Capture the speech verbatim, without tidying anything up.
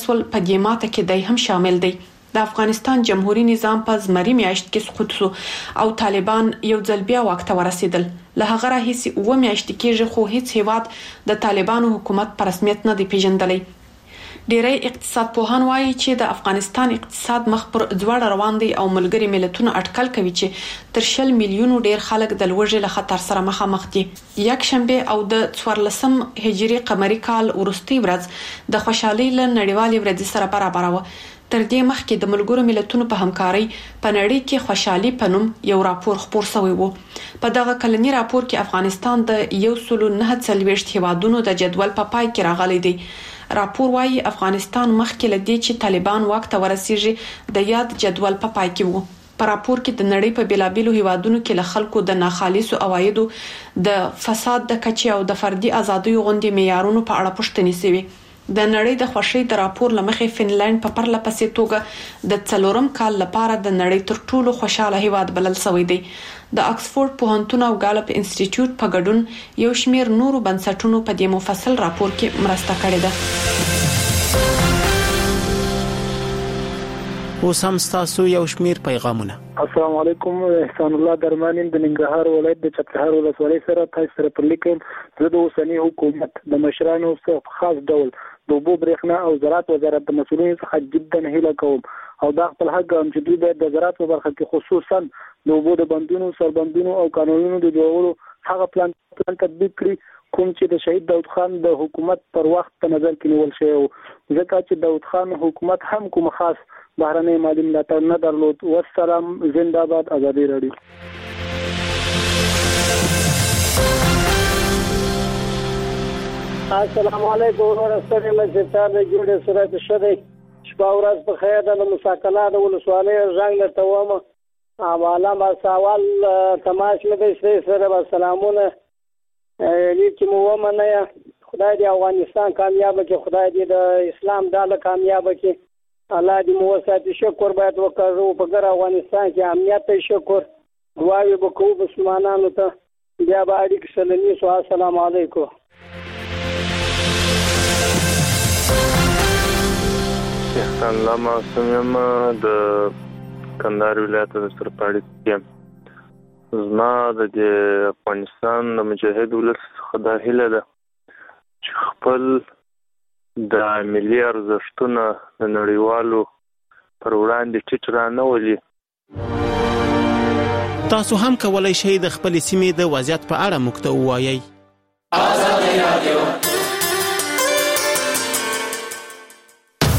سول په دې ماته کې دی هم شامل دی. د افغانستان جمهوریت نظام په زمري میاشت کې سقوط شو او طالبان یو ځل بیا واک ته ورسېدل. له هغه راهیسې اوه میاشتې کېږي خو هیڅ هیواد د طالبانو حکومت په رسمیت نه دی پیژندلی. ډیری اقتصاد پوهان وایي چې د افغانستان اقتصاد مخ پر ځوړ روان دی او ملګری ملتونه اټکل کوي چې تر شل میلیونو ډیر خلک د لوږې له خطر سره مخامخ دي. یک شنبه او د څوارلسم هجري قمري کال وروستي ورځ د خوشحالۍ له نړیوالې ورځې سره برابر و. تر دې مخکې د ملګرو ملتونو په همکارۍ په نړۍ کې خوشحالي په نوم یو راپور خپور شوی و. په دغه کلنی راپور کې افغانستان د یو سل نه څلوېښت هیوادونو د جدول په پای کې راغلی دی. راپور وايي افغانستان مخکې له دې چې طالبان واک ته ورسیږي د یاد جدول په پای کې وو. په راپور کې د نړۍ په بیلابیلو هیوادونو کې له خلکو د ناخالصو عوایدو د فساد د کچې او د فردي ازادۍ غونډې معیارونو په اړه پوښتنې شوې. د نړۍ د خوشي د راپور لمخې فنلند په پرله پسې توګه د څلورم کال لپاره د نړۍ تر ټولو خوشاله هیواد بلل شوی دی. د اکسفورد پوهنتون او ګالپ انسټیټیوټ په ګډون یو شمېر نورو بنسټونو په دې مفصل راپور کې مرسته کړې ده. اوس هم تاسو یو شمېر پیغامونه. السلام علیکم، احسان الله درمانین د ننګرهار ولایت د چپرهار ولسوالۍ سره تاسو سره پر لیکم. زه د اوسنی حکومت د مشرانو څخه خاص ډول د اوبو برېښنا او زراعت وزارت د مسؤلینو څخه جدا هیله کوم او دا خپل حق هم چې دوی باید د زراعت په برخه کې خصوصا د اوبو د بندونو سربندونو او قانونونو د جوړولو هغه پلان پلان تطبیق کړي کوم چې د شهید داود خان د حکومت پر وخت په نظر کې نیول شوی و، ځکه چې داود خان حکومت هم کوم خاص بهرنی مالي ملاتړ نه درلود. والسلام، زنده باد ازادي راډیو. السلام علیکم ورحمۃ الله وبرکاتہ. جوړه سره شته شپه ورځ په خیر د مساکله د ولسوالۍ رنګ له تومه حواله ما سوال تماش مې د سره سلامونه لیکي مو ومنه. خدای دې افغانستان کامیاب کړي، خدای دې د اسلام ډاله کامیاب کړي، الله دې مو وساتي. شکر باید وکړو په ګر افغانستان کې امنیت ته شکر دعاوې وکړو مسلمانانو ته. بیا به اړیکې سلامي سو. السلام علیکم. احسان الله معصوم یم د کندهار ولایت د سرپاړي یم. زما د افغانستان د مجاهد ولس خدای هیله ده چې خپل د ملي ارزښتونو د نړیوالو پر وړاندې ټیټ رانه ولي. تاسو هم کولای شئ د خپل سیمې د وضعیت په اړه موږ ته ووایئ. آزاد رادیو